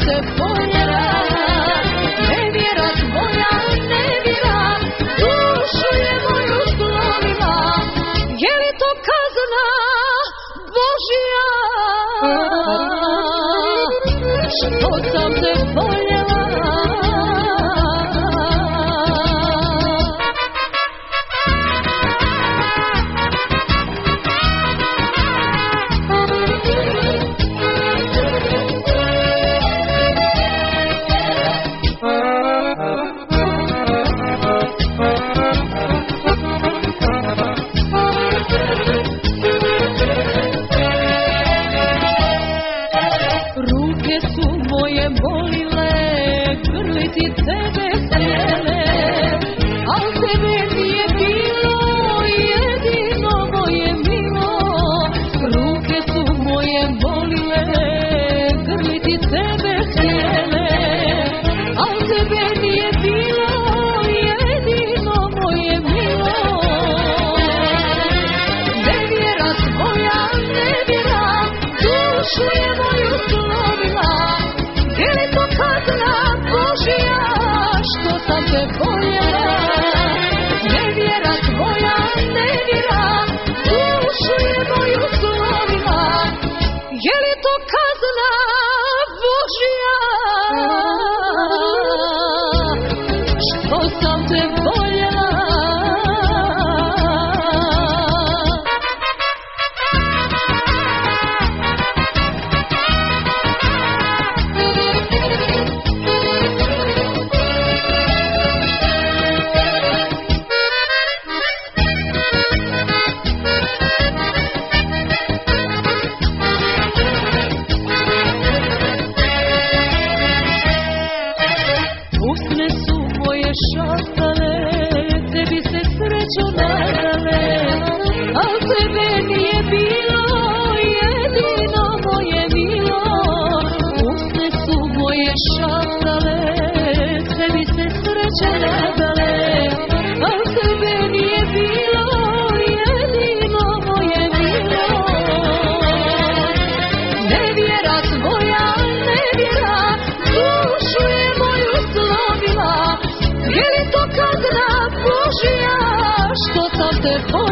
te voljela, nevjera tvoja nevjera, dušu je moju slomila, je li to kazna Božja? Što sam te voljela? Ruke su moje bolile, grliti tebe htjele, al tebe nije bilo, jedino moje milo. Ruke su moje bolile, grliti tebe htjele, al tebe nije bilo, jedino moje milo. Nevjera tvoja nevjera, dušu je moju slomila, je li to kazna Božja? Što sam te voljela? Nevjera tvoja nevjera, dušu je moju slomila, je li to kazna Božja? Što sam te voljela? Usne su moje šaptale, tebi se srećo nadale, al tebe nije bilo, jedino moje milo. Usne su moje šaptale, tebi se srećo nadale, al tebe nije bilo, jedino moje milo. Nevjera tvoja nevjera, dušu je moju slomila, je li to kazna Božja? Što sam te voljela?